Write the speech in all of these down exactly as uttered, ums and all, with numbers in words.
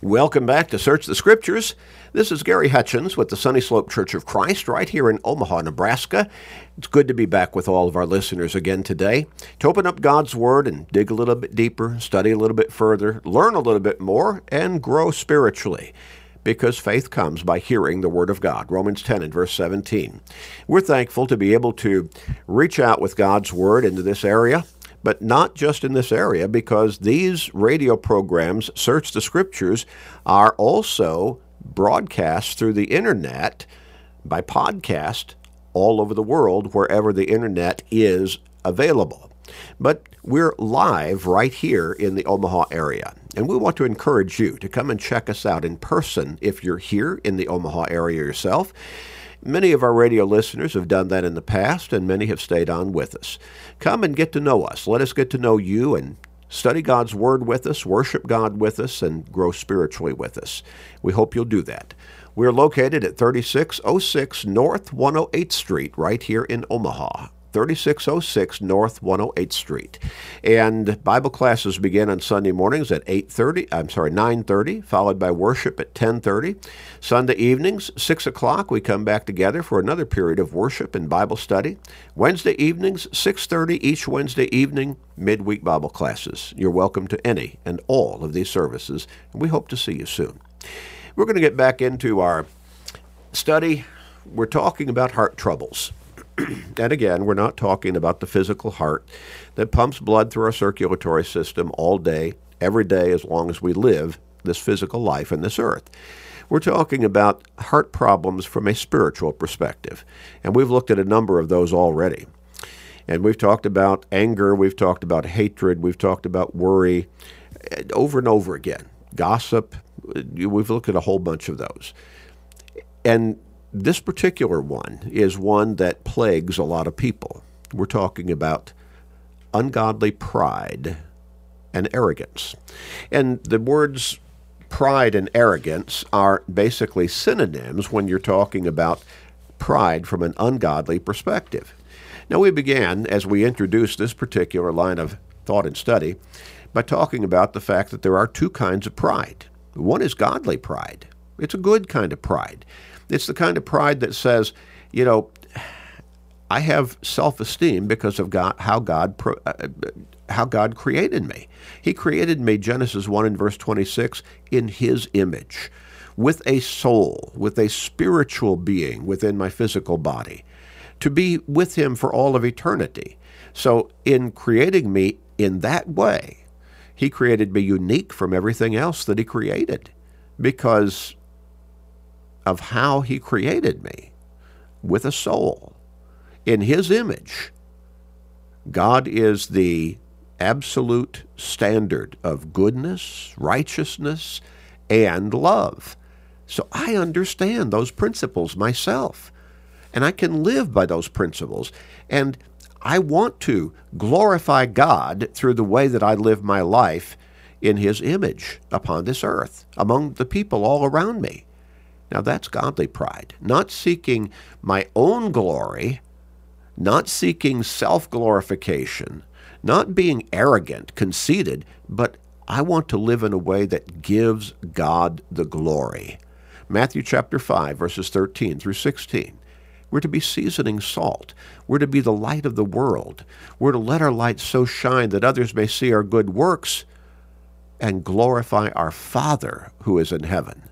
Welcome back to Search the Scriptures. This is Gary Hutchins with the Sunny Slope Church of Christ right here in Omaha, Nebraska. It's good to be back with all of our listeners again today to open up God's Word and dig a little bit deeper, study a little bit further, learn a little bit more, and grow spiritually. Because faith comes by hearing the Word of God, Romans ten and verse seventeen. We're thankful to be able to reach out with God's Word into this area, but not just in this area, because these radio programs, Search the Scriptures, are also broadcast through the internet by podcast all over the world, wherever the internet is available. But we're live right here in the Omaha area, and we want to encourage you to come and check us out in person if you're here in the Omaha area yourself. Many of our radio listeners have done that in the past, and many have stayed on with us. Come and get to know us. Let us get to know you and study God's Word with us, worship God with us, and grow spiritually with us. We hope you'll do that. We're located at thirty-six oh six North one oh eighth Street right here in Omaha. thirty-six oh six North one oh eighth Street. And Bible classes begin on Sunday mornings at eight thirty, I'm sorry, nine thirty, followed by worship at ten thirty. Sunday evenings, six o'clock, we come back together for another period of worship and Bible study. Wednesday evenings, six thirty each Wednesday evening, midweek Bible classes. You're welcome to any and all of these services, and we hope to see you soon. We're going to get back into our study. We're talking about heart troubles. And again, we're not talking about the physical heart that pumps blood through our circulatory system all day, every day, as long as we live this physical life on this earth. We're talking about heart problems from a spiritual perspective. And we've looked at a number of those already. And we've talked about anger, we've talked about hatred, we've talked about worry, over and over again. Gossip, we've looked at a whole bunch of those. And this particular one is one that plagues a lot of people. We're talking about ungodly pride and arrogance. And the words pride and arrogance are basically synonyms when you're talking about pride from an ungodly perspective. Now, we began, as we introduced this particular line of thought and study, by talking about the fact that there are two kinds of pride. One is godly pride. It's a good kind of pride. It's the kind of pride that says, you know, I have self-esteem because of God, how God uh, how God created me. He created me, Genesis one and verse twenty-six, in His image, with a soul, with a spiritual being within my physical body, to be with Him for all of eternity. So in creating me in that way, He created me unique from everything else that He created, because of how He created me, with a soul, in His image. God is the absolute standard of goodness, righteousness, and love. So I understand those principles myself, and I can live by those principles. And I want to glorify God through the way that I live my life in His image upon this earth, among the people all around me. Now, that's godly pride, not seeking my own glory, not seeking self-glorification, not being arrogant, conceited, but I want to live in a way that gives God the glory. Matthew chapter five, verses thirteen through sixteen. We're to be seasoning salt. We're to be the light of the world. We're to let our light so shine that others may see our good works and glorify our Father who is in heaven.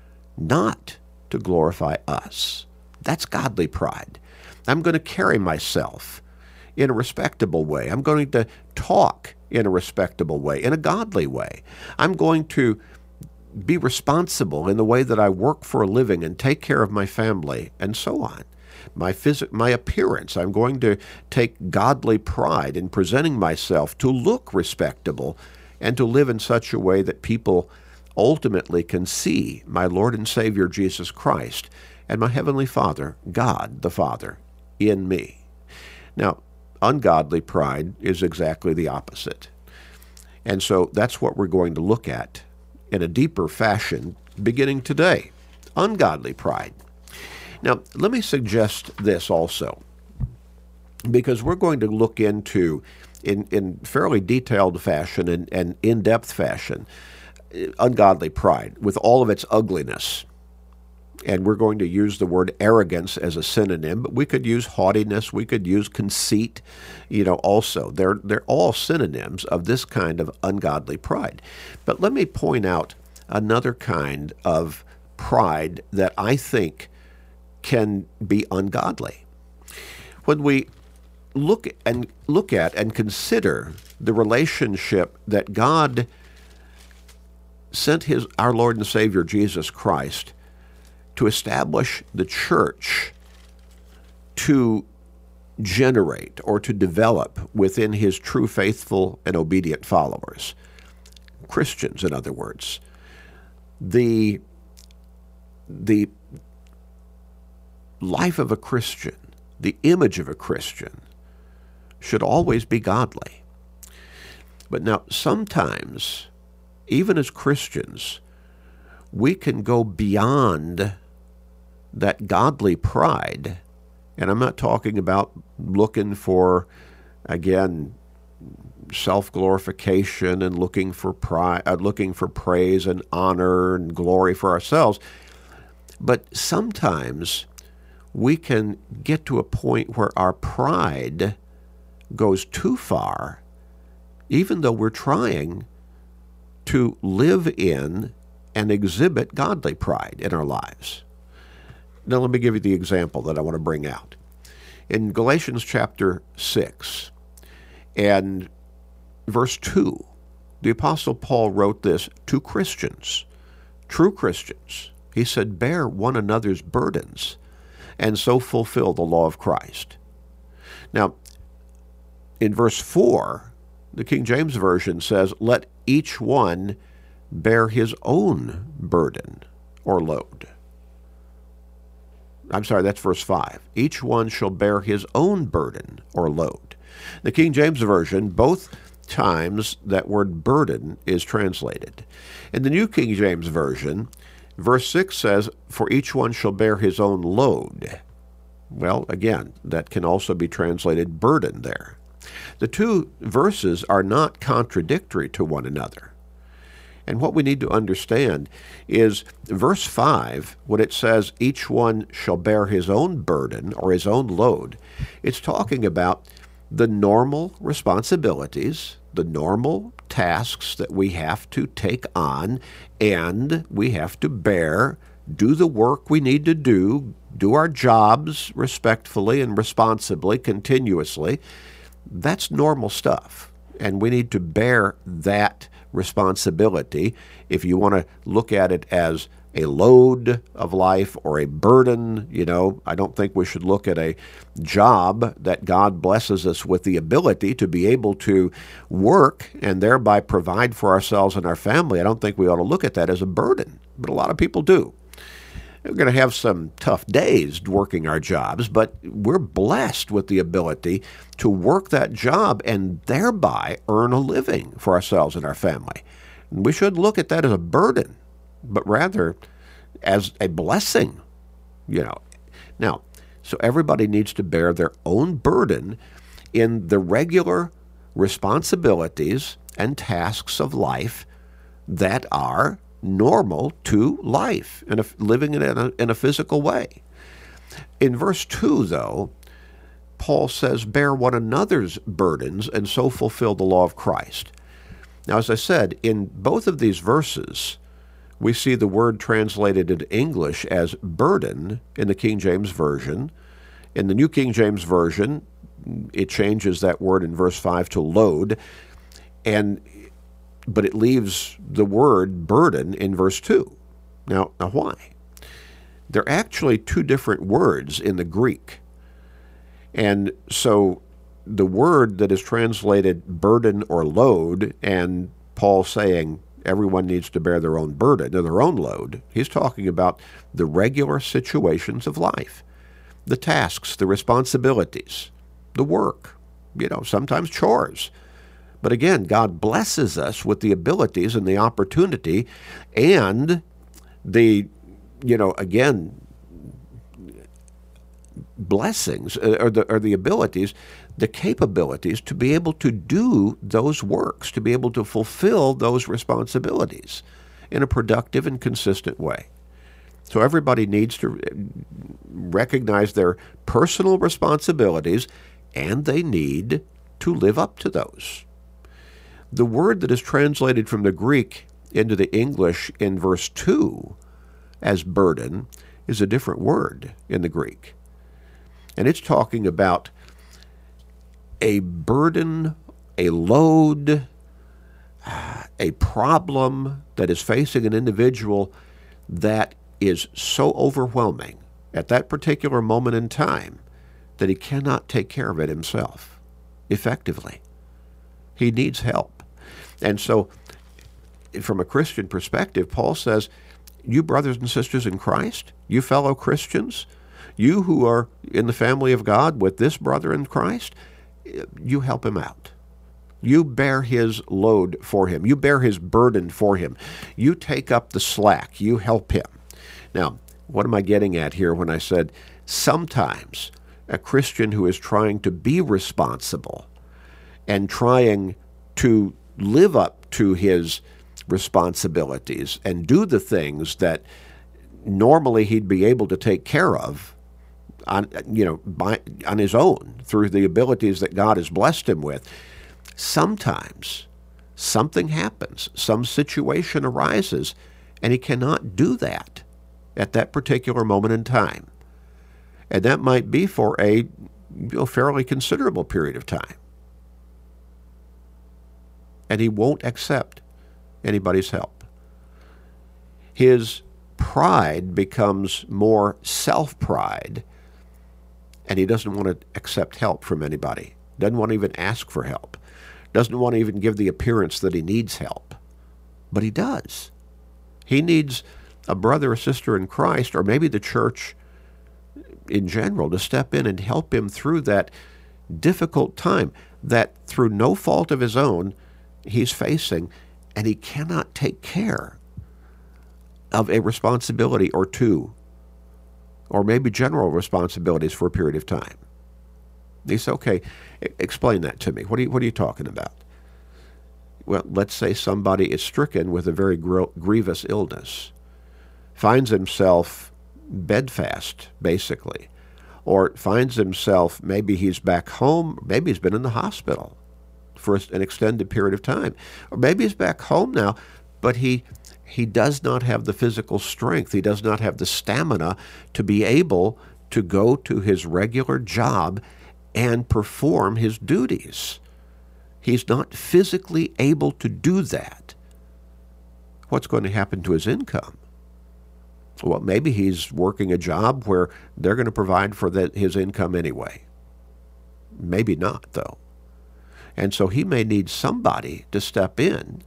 Not to glorify us. That's godly pride. I'm going to carry myself in a respectable way. I'm going to talk in a respectable way, in a godly way. I'm going to be responsible in the way that I work for a living and take care of my family, and so on. My phys- my appearance, I'm going to take godly pride in presenting myself to look respectable and to live in such a way that people ultimately can see my Lord and Savior Jesus Christ and my Heavenly Father, God the Father, in me. Now, ungodly pride is exactly the opposite. And so that's what we're going to look at in a deeper fashion beginning today. Ungodly pride. Now, let me suggest this also, because we're going to look into, in, in fairly detailed fashion and, and in-depth fashion, ungodly pride with all of its ugliness. And we're going to use the word arrogance as a synonym, but we could use haughtiness, we could use conceit, you know, also. They're, they're all synonyms of this kind of ungodly pride. But let me point out another kind of pride that I think can be ungodly. When we look and look at and consider the relationship that God sent his our Lord and Savior Jesus Christ to establish the church, to generate or to develop within his true faithful and obedient followers, Christians, in other words, the the life of a Christian, the image of a Christian, should always be godly. But now, sometimes, even as Christians, we can go beyond that godly pride, and I'm not talking about looking for, again, self-glorification and looking for pride, uh, looking for praise and honor and glory for ourselves, but sometimes we can get to a point where our pride goes too far, even though we're trying to live in and exhibit godly pride in our lives. Now, let me give you the example that I want to bring out. In Galatians chapter six and verse two, the Apostle Paul wrote this to Christians, true Christians. He said, "Bear one another's burdens, and so fulfill the law of Christ." Now, in verse four, the King James Version says, "Let each one bear his own burden or load." I'm sorry, that's verse five. "Each one shall bear his own burden or load." The King James Version, both times that word burden is translated. In the New King James Version, verse six says, "For each one shall bear his own load." Well, again, that can also be translated burden there. The two verses are not contradictory to one another. And what we need to understand is verse five, when it says each one shall bear his own burden or his own load, it's talking about the normal responsibilities, the normal tasks that we have to take on and we have to bear, do the work we need to do, do our jobs respectfully and responsibly, continuously. That's normal stuff, and we need to bear that responsibility. If you want to look at it as a load of life or a burden, you know, I don't think we should look at a job that God blesses us with the ability to be able to work and thereby provide for ourselves and our family. I don't think we ought to look at that as a burden, but a lot of people do. We're going to have some tough days working our jobs, but we're blessed with the ability to work that job and thereby earn a living for ourselves and our family. And we shouldn't look at that as a burden, but rather as a blessing, you know. Now, so everybody needs to bear their own burden in the regular responsibilities and tasks of life that are normal to life and living in a, in a physical way. In verse two, though, Paul says, "Bear one another's burdens and so fulfill the law of Christ." Now, as I said, in both of these verses, we see the word translated into English as burden in the King James Version. In the New King James Version, it changes that word in verse five to load, and but it leaves the word burden in verse two. Now, now why? They're actually two different words in the Greek. And so the word that is translated burden or load, and Paul saying everyone needs to bear their own burden or their own load, he's talking about the regular situations of life, the tasks, the responsibilities, the work, you know, sometimes chores. But again, God blesses us with the abilities and the opportunity and the, you know, again, blessings or the, or the abilities, the capabilities to be able to do those works, to be able to fulfill those responsibilities. in a productive and consistent way. So everybody needs to recognize their personal responsibilities, and they need to live up to those. The word that is translated from the Greek into the English in verse two as burden is a different word in the Greek. And it's talking about a burden, a load, a problem that is facing an individual that is so overwhelming at that particular moment in time that he cannot take care of it himself effectively. He needs help. And so, from a Christian perspective, Paul says, you brothers and sisters in Christ, you fellow Christians, you who are in the family of God with this brother in Christ, you help him out. You bear his load for him. You bear his burden for him. You take up the slack. You help him. Now, what am I getting at here when I said sometimes a Christian who is trying to be responsible and trying to live up to his responsibilities and do the things that normally he'd be able to take care of on, you know, by, on his own through the abilities that God has blessed him with, sometimes something happens, some situation arises, and he cannot do that at that particular moment in time. And that might be for a you know, fairly considerable period of time. And he won't accept anybody's help. His pride becomes more self-pride, and he doesn't want to accept help from anybody. Doesn't want to even ask for help. Doesn't want to even give the appearance that he needs help. But he does. He needs a brother or sister in Christ, or maybe the church in general, to step in and help him through that difficult time that through no fault of his own he's facing, and he cannot take care of a responsibility or two, or maybe general responsibilities for a period of time. He said, okay, explain that to me. What are you, what are you talking about? Well, let's say somebody is stricken with a very gr- grievous illness, finds himself bedfast, basically, or finds himself, maybe he's back home, maybe he's been in the hospital for an extended period of time, or maybe he's back home now, but he he does not have the physical strength, he does not have the stamina to be able to go to his regular job and perform his duties. He's not physically able to do that. What's going to happen to his income? Well, maybe he's working a job where they're going to provide for the, his income anyway. Maybe not, though. And so he may need somebody to step in,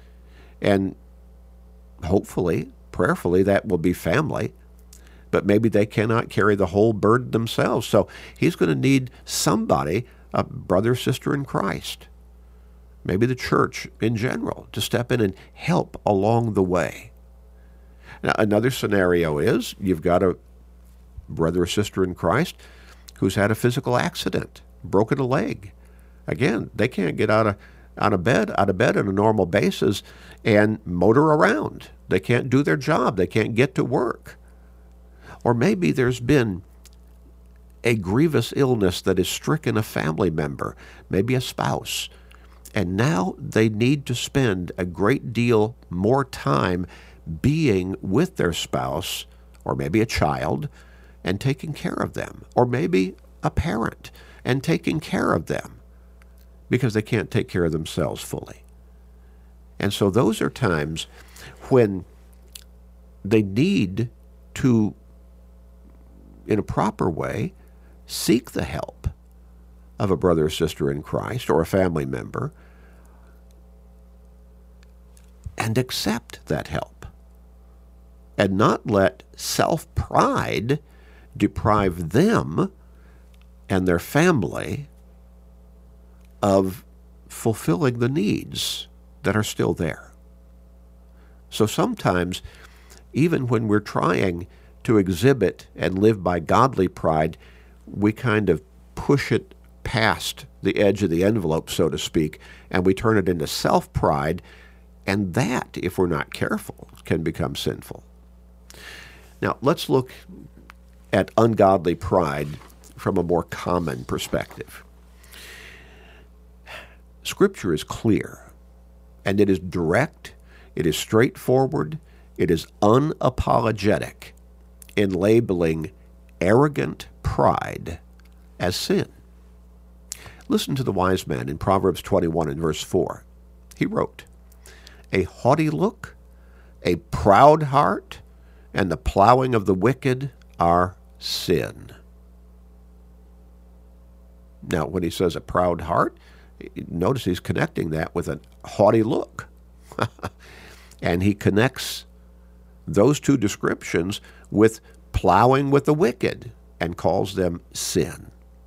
and hopefully, prayerfully, that will be family, but maybe they cannot carry the whole burden themselves. So he's going to need somebody, a brother or sister in Christ, maybe the church in general, to step in and help along the way. Now, another scenario is you've got a brother or sister in Christ who's had a physical accident, broken a leg. Again, they can't get out of out of bed, out of bed on a normal basis and motor around. They can't do their job. They can't get to work. Or maybe there's been a grievous illness that has stricken a family member, maybe a spouse, and now they need to spend a great deal more time being with their spouse, or maybe a child, and taking care of them, or maybe a parent and taking care of them because they can't take care of themselves fully. And so those are times when they need to, in a proper way, seek the help of a brother or sister in Christ or a family member and accept that help, and not let self-pride deprive them and their family of fulfilling the needs that are still there. So sometimes, even when we're trying to exhibit and live by godly pride, we kind of push it past the edge of the envelope, so to speak, and we turn it into self-pride, And that, if we're not careful, can become sinful. Now, let's look at ungodly pride from a more common perspective. Scripture is clear, and it is direct, it is straightforward, it is unapologetic in labeling arrogant pride as sin. Listen to the wise man in Proverbs twenty-one and verse four. He wrote, "A haughty look, a proud heart, and the plowing of the wicked are sin." Now, when he says a proud heart, notice he's connecting that with a haughty look. And he connects those two descriptions with plowing with the wicked and calls them sin.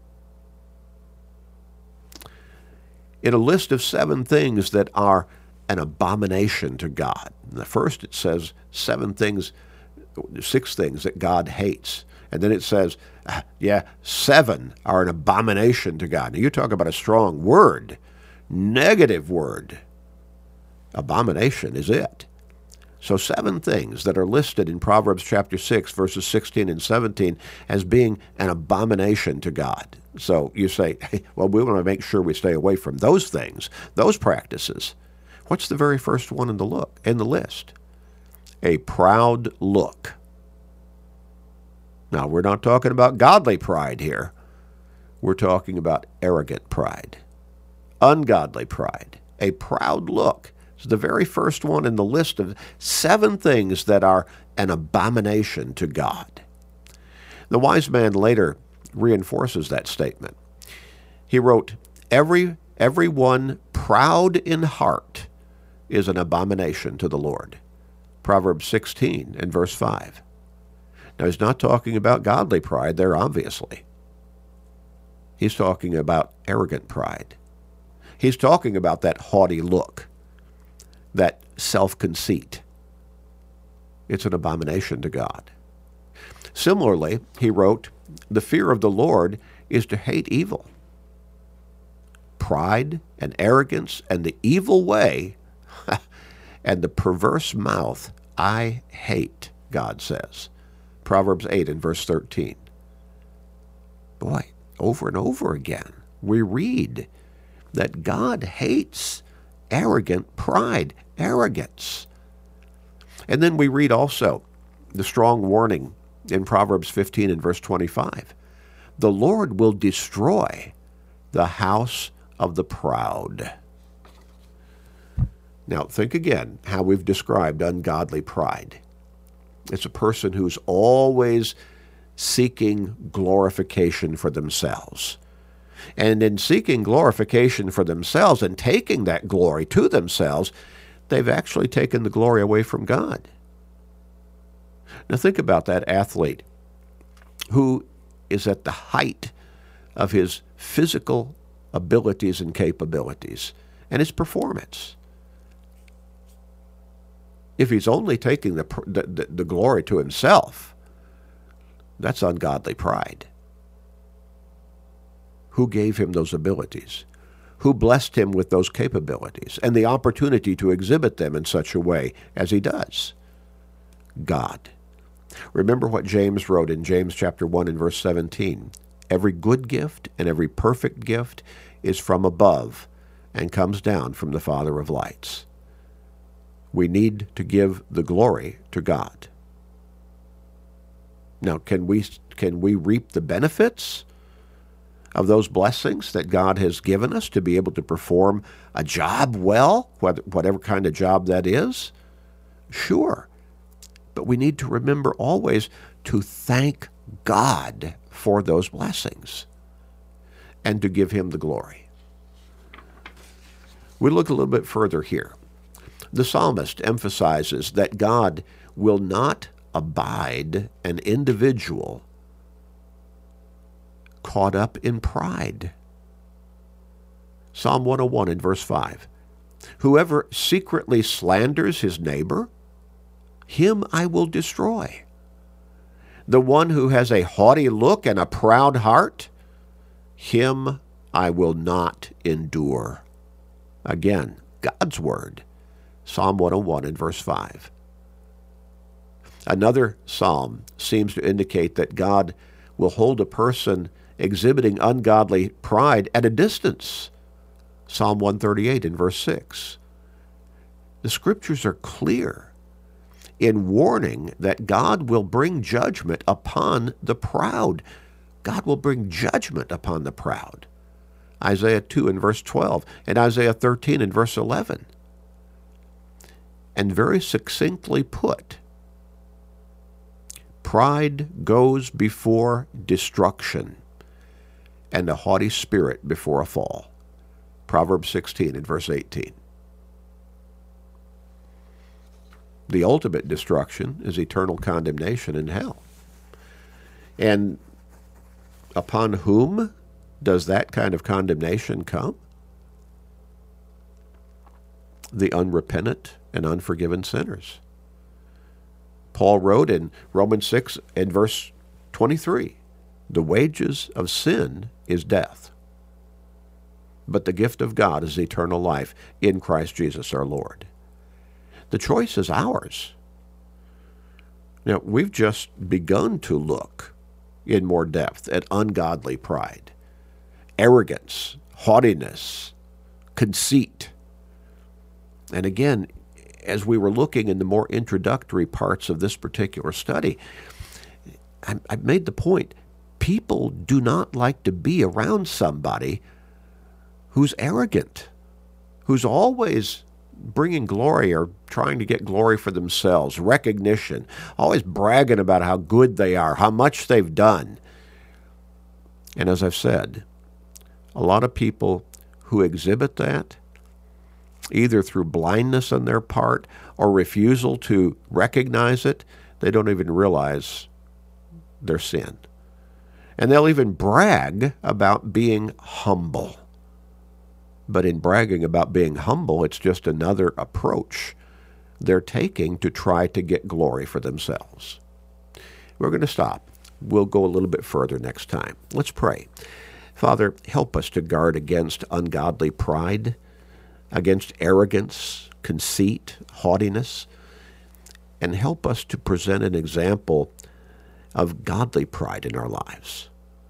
In a list of seven things that are an abomination to God, in the first it says seven things, six things that God hates. And then it says, yeah, seven are an abomination to God. Now you talk about a strong word, negative word. Abomination is it. So seven things that are listed in Proverbs chapter six, verses sixteen and seventeen as being an abomination to God. So you say, hey, well, we want to make sure we stay away from those things, those practices. What's the very first one in the look in the list? A proud look. Now, we're not talking about godly pride here. We're talking about arrogant pride, ungodly pride, a proud look. It's the very first one in the list of seven things that are an abomination to God. The wise man later reinforces that statement. He wrote, Every everyone proud in heart is an abomination to the Lord. Proverbs sixteen and verse five. Now, he's not talking about godly pride there, obviously. He's talking about arrogant pride. He's talking about that haughty look, that self-conceit. It's an abomination to God. Similarly, he wrote, the fear of the Lord is to hate evil. Pride and arrogance and the evil way and the perverse mouth I hate, God says. Proverbs eight and verse thirteen. Boy, over and over again, we read that God hates arrogant pride, arrogance. And then we read also the strong warning in Proverbs fifteen and verse twenty-five. The Lord will destroy the house of the proud. Now, think again how we've described ungodly pride. It's a person who's always seeking glorification for themselves. And in seeking glorification for themselves and taking that glory to themselves, they've actually taken the glory away from God. Now think about that athlete who is at the height of his physical abilities and capabilities and his performance. If he's only taking the, the, the glory to himself, that's ungodly pride. Who gave him those abilities? Who blessed him with those capabilities and the opportunity to exhibit them in such a way as he does? God. Remember what James wrote in James chapter one and verse seventeen. Every good gift and every perfect gift is from above and comes down from the Father of lights. We need to give the glory to God. Now, can we can we reap the benefits of those blessings that God has given us to be able to perform a job well, whatever kind of job that is? Sure. But we need to remember always to thank God for those blessings and to give him the glory. We look a little bit further here. The psalmist emphasizes that God will not abide an individual caught up in pride. Psalm one oh one and verse five. Whoever secretly slanders his neighbor, him I will destroy. The one who has a haughty look and a proud heart, him I will not endure. Again, God's word. Psalm one oh one and verse five. Another psalm seems to indicate that God will hold a person exhibiting ungodly pride at a distance. Psalm one thirty-eight and verse six. The scriptures are clear in warning that God will bring judgment upon the proud. God will bring judgment upon the proud. Isaiah two and verse twelve, and Isaiah thirteen and verse eleven. And very succinctly put, pride goes before destruction, and a haughty spirit before a fall. Proverbs sixteen and verse eighteen. The ultimate destruction is eternal condemnation in hell. And upon whom does that kind of condemnation come? The unrepentant and unforgiven sinners. Paul wrote in Romans six and verse twenty-three, the wages of sin is death, but the gift of God is eternal life in Christ Jesus our Lord. The choice is ours. Now, we've just begun to look in more depth at ungodly pride, arrogance, haughtiness, conceit. And again, as we were looking in the more introductory parts of this particular study, I, I made the point, people do not like to be around somebody who's arrogant, who's always bringing glory or trying to get glory for themselves, recognition, always bragging about how good they are, how much they've done. And as I've said, a lot of people who exhibit that, either through blindness on their part or refusal to recognize it, they don't even realize their sin. And they'll even brag about being humble. But in bragging about being humble, it's just another approach they're taking to try to get glory for themselves. We're going to stop. We'll go a little bit further next time. Let's pray. Father, help us to guard against ungodly pride, against arrogance, conceit, haughtiness, and help us to present an example of godly pride in our lives,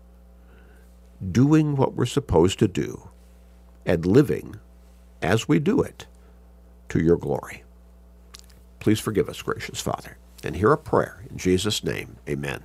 doing what we're supposed to do and living as we do it to your glory. Please forgive us, gracious Father, and hear a prayer in Jesus' name. Amen.